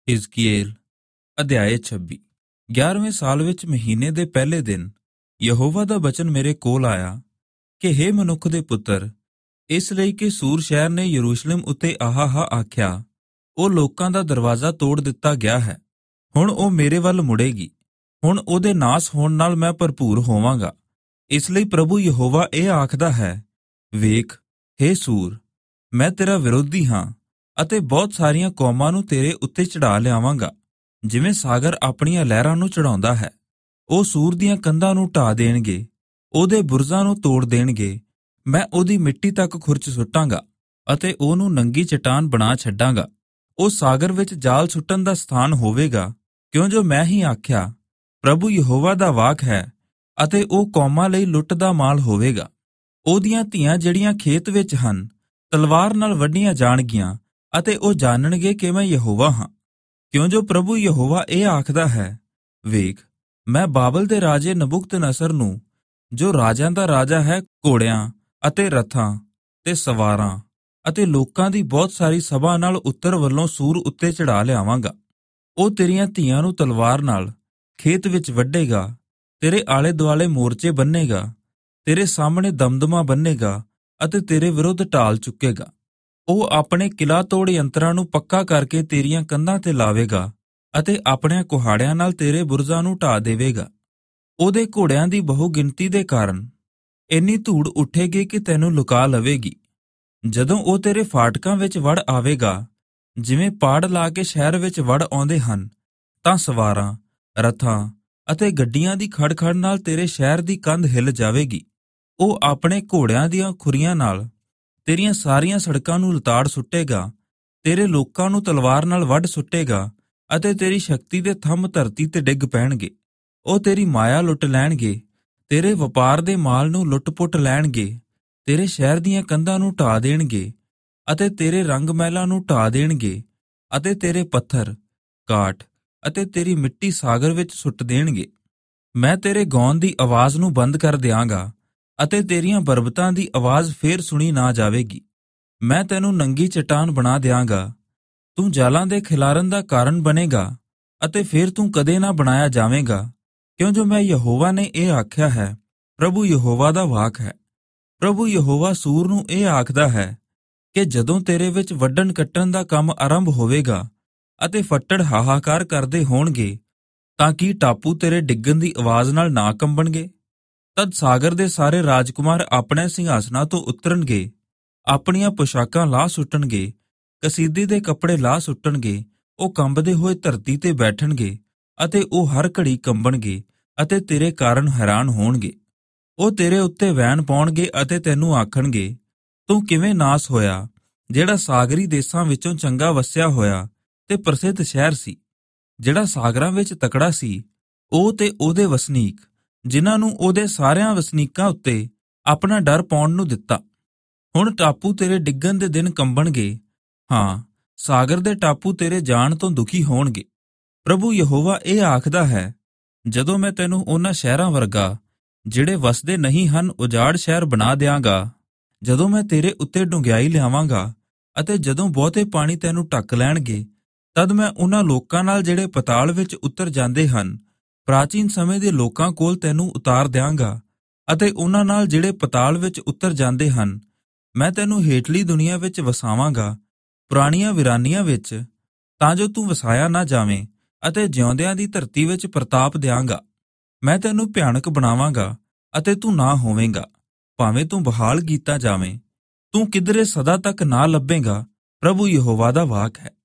ਹਿਜ਼ਕੀਏਲ ਅਧਿਆਇ 26। 11ਵੇਂ ਸਾਲ ਵਿੱਚ ਮਹੀਨੇ ਦੇ ਪਹਿਲੇ ਦਿਨ ਯਹੋਵਾ ਦਾ ਬਚਨ ਮੇਰੇ ਕੋਲ ਆਇਆ ਕਿ ਹੇ ਮਨੁੱਖ ਦੇ ਪੁੱਤਰ, ਇਸ ਲਈ ਕਿ ਸੂਰ ਸ਼ਹਿਰ ਨੇ ਯਰੂਸ਼ਲਮ ਉੱਤੇ ਆਹ ਆਖਿਆ, ਉਹ ਲੋਕਾਂ ਦਾ ਦਰਵਾਜ਼ਾ ਤੋੜ ਦਿੱਤਾ ਗਿਆ ਹੈ, ਹੁਣ ਉਹ ਮੇਰੇ ਵੱਲ ਮੁੜੇਗੀ, ਹੁਣ ਉਹਦੇ ਨਾਸ ਹੋਣ ਨਾਲ ਮੈਂ ਭਰਪੂਰ ਹੋਵਾਂਗਾ। ਇਸ ਲਈ ਪ੍ਰਭੂ ਯਹੋਵਾ ਇਹ ਆਖਦਾ ਹੈ, ਵੇਖ ਹੇ ਸੂਰ, ਮੈਂ ਤੇਰਾ ਵਿਰੋਧੀ ਹਾਂ ਅਤੇ ਬਹੁਤ ਸਾਰੀਆਂ ਕੌਮਾਂ ਨੂੰ ਤੇਰੇ ਉੱਤੇ ਚੜ੍ਹਾ ਲਿਆਵਾਂਗਾ, ਜਿਵੇਂ ਸਾਗਰ ਆਪਣੀਆਂ ਲਹਿਰਾਂ ਨੂੰ ਚੜ੍ਹਾਉਂਦਾ ਹੈ। ਉਹ ਸੂਰ ਦੀਆਂ ਕੰਧਾਂ ਨੂੰ ਢਾਹ ਦੇਣਗੇ, ਉਹਦੇ ਬੁਰਜ਼ਾਂ ਨੂੰ ਤੋੜ ਦੇਣਗੇ, ਮੈਂ ਉਹਦੀ ਮਿੱਟੀ ਤੱਕ ਖੁਰਚ ਸੁੱਟਾਂਗਾ ਅਤੇ ਉਹਨੂੰ ਨੰਗੀ ਚਟਾਨ ਬਣਾ ਛੱਡਾਂਗਾ। ਉਹ ਸਾਗਰ ਵਿੱਚ ਜਾਲ ਸੁੱਟਣ ਦਾ ਸਥਾਨ ਹੋਵੇਗਾ, ਕਿਉਂ ਜੋ ਮੈਂ ਹੀ ਆਖਿਆ, ਪ੍ਰਭੂ ਯਹੋਵਾ ਦਾ ਵਾਕ ਹੈ, ਅਤੇ ਉਹ ਕੌਮਾਂ ਲਈ ਲੁੱਟ ਦਾ ਮਾਲ ਹੋਵੇਗਾ। ਉਹਦੀਆਂ ਧੀਆਂ ਜਿਹੜੀਆਂ ਖੇਤ ਵਿੱਚ ਹਨ, ਤਲਵਾਰ ਨਾਲ ਵੱਢੀਆਂ ਜਾਣਗੀਆਂ, ਅਤੇ ਉਹ ਜਾਣਨਗੇ ਕਿ ਮੈਂ ਯਹੋਵਾ ਹਾਂ। ਕਿਉਂ ਜੋ ਪ੍ਰਭੂ ਯਹੋਵਾ ਇਹ ਆਖਦਾ ਹੈ, ਵੇਖ ਮੈਂ ਬਾਬਲ ਦੇ ਰਾਜੇ ਨਬੂਕਦਨਸਰ ਨੂੰ, ਜੋ ਰਾਜਿਆਂ ਦਾ ਰਾਜਾ ਹੈ, ਘੋੜਿਆਂ ਅਤੇ ਰਥਾਂ ਤੇ ਸਵਾਰਾਂ ਅਤੇ ਲੋਕਾਂ ਦੀ ਬਹੁਤ ਸਾਰੀ ਸਭਾ ਨਾਲ ਉੱਤਰ ਵੱਲੋਂ ਸੂਰ ਉੱਤੇ ਚੜ੍ਹਾ ਲਿਆਵਾਂਗਾ। ਉਹ ਤੇਰੀਆਂ ਧੀਆਂ ਨੂੰ ਤਲਵਾਰ ਨਾਲ ਖੇਤ ਵਿੱਚ ਵੱਢੇਗਾ, ਤੇਰੇ ਆਲੇ ਦੁਆਲੇ ਮੋਰਚੇ ਬੰਨੇਗਾ, ਤੇਰੇ ਸਾਹਮਣੇ ਦਮਦਮਾ ਬੰਨੇਗਾ ਅਤੇ ਤੇਰੇ ਵਿਰੁੱਧ ਢਾਲ ਚੁੱਕੇਗਾ। ਉਹ ਆਪਣੇ ਕਿਲਾ ਤੋੜ ਯੰਤਰਾਂ ਨੂੰ ਪੱਕਾ ਕਰਕੇ ਤੇਰੀਆਂ ਕੰਧਾਂ ਤੇ ਲਾਵੇਗਾ ਅਤੇ ਆਪਣਿਆਂ ਕੁਹਾੜਿਆਂ ਨਾਲ ਤੇਰੇ ਬੁਰਜ਼ਾਂ ਨੂੰ ਢਾਹ ਦੇਵੇਗਾ। ਉਹਦੇ ਘੋੜਿਆਂ ਦੀ ਬਹੁ ਗਿਣਤੀ ਦੇ ਕਾਰਨ ਇੰਨੀ ਧੂੜ ਉੱਠੇਗੀ ਕਿ ਤੈਨੂੰ ਲੁਕਾ ਲਵੇਗੀ। ਜਦੋਂ ਉਹ ਤੇਰੇ ਫਾਟਕਾਂ ਵਿੱਚ ਵੜ ਆਵੇਗਾ, ਜਿਵੇਂ ਪਾੜ ਲਾ ਕੇ ਸ਼ਹਿਰ ਵਿੱਚ ਵੜ ਆਉਂਦੇ ਹਨ, ਤਾਂ ਸਵਾਰਾਂ, ਰਥਾਂ ਅਤੇ ਗੱਡੀਆਂ ਦੀ ਖੜਖੜ ਨਾਲ ਤੇਰੇ ਸ਼ਹਿਰ ਦੀ ਕੰਧ ਹਿੱਲ ਜਾਵੇਗੀ। ਉਹ ਆਪਣੇ ਘੋੜਿਆਂ ਦੀਆਂ ਖੁਰੀਆਂ ਨਾਲ ਤੇਰੀਆਂ ਸਾਰੀਆਂ ਸੜਕਾਂ ਨੂੰ ਲਤਾੜ ਸੁੱਟੇਗਾ, ਤੇਰੇ ਲੋਕਾਂ ਨੂੰ ਤਲਵਾਰ ਨਾਲ ਵੱਢ ਸੁੱਟੇਗਾ ਅਤੇ ਤੇਰੀ ਸ਼ਕਤੀ ਦੇ ਥੰਮ ਧਰਤੀ ਤੇ ਡਿੱਗ ਪੈਣਗੇ। ਉਹ ਤੇਰੀ ਮਾਇਆ ਲੁੱਟ ਲੈਣਗੇ, ਤੇਰੇ ਵਪਾਰ ਦੇ ਮਾਲ ਨੂੰ ਲੁੱਟ-ਪੁੱਟ ਲੈਣਗੇ, ਤੇਰੇ ਸ਼ਹਿਰ ਦੀਆਂ ਕੰਧਾਂ ਨੂੰ ਢਾਹ ਦੇਣਗੇ ਅਤੇ ਤੇਰੇ ਰੰਗ ਮਹਿਲਾਂ ਨੂੰ ਢਾਹ ਦੇਣਗੇ ਅਤੇ ਤੇਰੇ ਪੱਥਰ, ਕਾਠ ਅਤੇ ਤੇਰੀ ਮਿੱਟੀ ਸਾਗਰ ਵਿੱਚ ਸੁੱਟ ਦੇਣਗੇ। ਮੈਂ ਤੇਰੇ ਗਾਉਣ ਦੀ ਆਵਾਜ਼ ਨੂੰ ਬੰਦ ਕਰ ਦਿਆਂਗਾ ਅਤੇ ਤੇਰੀਆਂ ਬਰਬਤਾਂ ਦੀ ਆਵਾਜ਼ ਫੇਰ ਸੁਣੀ ਨਾ ਜਾਵੇਗੀ। ਮੈਂ ਤੈਨੂੰ ਨੰਗੀ ਚਟਾਨ ਬਣਾ ਦਿਆਂਗਾ, ਤੂੰ ਜਾਲਾਂ ਦੇ ਖਿਲਾਰਨ ਦਾ ਕਾਰਨ ਬਣੇਗਾ ਅਤੇ ਫੇਰ ਤੂੰ ਕਦੇ ਨਾ ਬਣਾਇਆ ਜਾਵੇਂਗਾ। ਕਿਉਂ ਜੋ ਮੈਂ ਯਹੋਵਾ ਨੇ ਇਹ ਆਖਿਆ ਹੈ, ਪ੍ਰਭੂ ਯਹੋਵਾ ਦਾ ਵਾਕ ਹੈ। ਪ੍ਰਭੂ ਯਹੋਵਾ ਸੂਰ ਨੂੰ ਇਹ ਆਖਦਾ ਹੈ ਕਿ ਜਦੋਂ ਤੇਰੇ ਵਿੱਚ ਵੱਢਣ ਕੱਟਣ ਦਾ ਕੰਮ ਆਰੰਭ ਹੋਵੇਗਾ ਅਤੇ ਫੱਟੜ ਹਾਹਾਕਾਰ ਕਰਦੇ ਹੋਣਗੇ, ਤਾਂ ਕੀ ਟਾਪੂ ਤੇਰੇ ਡਿੱਗਣ ਦੀ ਆਵਾਜ਼ ਨਾਲ ਨਾ ਕੰਬਣਗੇ? ਤਦ ਸਾਗਰ ਦੇ ਸਾਰੇ ਰਾਜਕੁਮਾਰ ਆਪਣੇ ਸਿੰਘਾਸਨਾਂ ਤੋਂ ਉਤਰਨਗੇ, ਆਪਣੀਆਂ ਪੁਸ਼ਾਕਾਂ ਲਾਹ ਸੁੱਟਣਗੇ, ਕਸੀਦੇ ਦੇ ਕੱਪੜੇ ਲਾਹ ਸੁੱਟਣਗੇ। ਉਹ ਕੰਬਦੇ ਹੋਏ ਧਰਤੀ ਤੇ ਬੈਠਣਗੇ ਅਤੇ ਉਹ ਹਰ ਘੜੀ ਕੰਬਣਗੇ ਅਤੇ ਤੇਰੇ ਕਾਰਨ ਹੈਰਾਨ ਹੋਣਗੇ। ਉਹ ਤੇਰੇ ਉੱਤੇ ਵੈਣ ਪਾਉਣਗੇ ਅਤੇ ਤੈਨੂੰ ਆਖਣਗੇ, ਤੂੰ ਕਿਵੇਂ ਨਾਸ ਹੋਇਆ, ਜਿਹੜਾ ਸਾਗਰੀ ਦੇਸਾਂ ਵਿੱਚੋਂ ਚੰਗਾ ਵਸਿਆ ਹੋਇਆ ਤੇ ਪ੍ਰਸਿੱਧ ਸ਼ਹਿਰ ਸੀ, ਜਿਹੜਾ ਸਾਗਰਾਂ ਵਿੱਚ ਤਕੜਾ ਸੀ। ਉਹ ਤੇ ਉਹਦੇ ਵਸਨੀਕ, ਜਿਨ੍ਹਾਂ ਨੂੰ ਉਹਦੇ ਸਾਰਿਆਂ ਵਸਨੀਕਾਂ ਉੱਤੇ ਆਪਣਾ ਡਰ ਪਾਉਣ ਨੂੰ ਦਿੱਤਾ। ਹੁਣ ਟਾਪੂ ਤੇਰੇ ਡਿੱਗਣ ਦੇ ਦਿਨ ਕੰਬਣਗੇ, ਹਾਂ, ਸਾਗਰ ਦੇ ਟਾਪੂ ਤੇਰੇ ਜਾਣ ਤੋਂ ਦੁਖੀ ਹੋਣਗੇ। ਪ੍ਰਭੂ ਯਹੋਵਾ ਇਹ ਆਖਦਾ ਹੈ, ਜਦੋਂ ਮੈਂ ਤੈਨੂੰ ਉਹਨਾਂ ਸ਼ਹਿਰਾਂ ਵਰਗਾ, ਜਿਹੜੇ ਵਸਦੇ ਨਹੀਂ ਹਨ, ਉਜਾੜ ਸ਼ਹਿਰ ਬਣਾ ਦਿਆਂਗਾ, ਜਦੋਂ ਮੈਂ ਤੇਰੇ ਉੱਤੇ ਡੂੰਘਾਈ ਲਿਆਵਾਂਗਾ ਅਤੇ ਜਦੋਂ ਬਹੁਤੇ ਪਾਣੀ ਤੈਨੂੰ ਢੱਕ ਲੈਣਗੇ, ਤਦ ਮੈਂ ਉਹਨਾਂ ਲੋਕਾਂ ਨਾਲ ਜਿਹੜੇ ਪਤਾਲ ਵਿੱਚ ਉਤਰ ਜਾਂਦੇ ਹਨ, ਪ੍ਰਾਚੀਨ ਸਮੇਂ ਦੇ ਲੋਕਾਂ ਕੋਲ ਤੈਨੂੰ ਉਤਾਰ ਦਿਆਂਗਾ, ਅਤੇ ਉਹਨਾਂ ਨਾਲ ਜਿਹੜੇ ਪਤਾਲ ਵਿੱਚ ਉਤਰ ਜਾਂਦੇ ਹਨ, ਮੈਂ ਤੈਨੂੰ ਹੇਠਲੀ ਦੁਨੀਆ ਵਿੱਚ ਵਸਾਵਾਂਗਾ, ਪੁਰਾਣੀਆਂ ਵਿਰਾਨੀਆਂ ਵਿੱਚ, ਤਾਂ ਜੋ ਤੂੰ ਵਸਾਇਆ ਨਾ ਜਾਵੇਂ, ਅਤੇ ਜਿਉਂਦਿਆਂ ਦੀ ਧਰਤੀ ਵਿੱਚ ਪ੍ਰਤਾਪ ਦਿਆਂਗਾ। ਮੈਂ ਤੈਨੂੰ ਭਿਆਨਕ ਬਣਾਵਾਂਗਾ ਅਤੇ ਤੂੰ ਨਾ ਹੋਵੇਂਗਾ, ਭਾਵੇਂ ਤੂੰ ਬਹਾਲ ਕੀਤਾ ਜਾਵੇਂ, ਤੂੰ ਕਿਧਰੇ ਸਦਾ ਤੱਕ ਨਾ ਲੱਭੇਂਗਾ। ਪ੍ਰਭੂ ਯਹੋਵਾ ਦਾ ਵਾਕ ਹੈ।